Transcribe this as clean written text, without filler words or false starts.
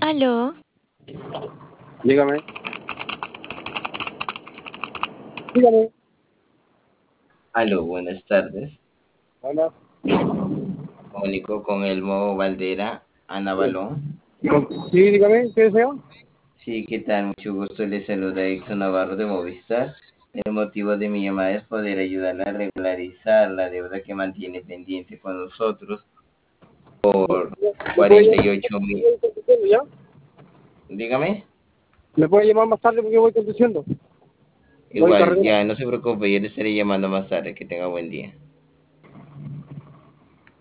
Aló, Dígame, dígame. Aló, buenas tardes. Hola. Comunico con Elmo Valdera, Ana Balón. Sí, dígame, ¿qué desea? Sí, ¿qué tal? Mucho gusto. Les saluda Exxon Navarro de Movistar. El motivo de mi llamada es poder ayudarla a regularizar la deuda que mantiene pendiente con nosotros por ¿Me puede llamar, 48.000. voy conduciendo ya? Dígame. ¿Me puede llamar más tarde porque voy conduciendo? Voy en Igual, carretera. ya, no se preocupe, yo le estaré llamando más tarde. Que tenga buen día.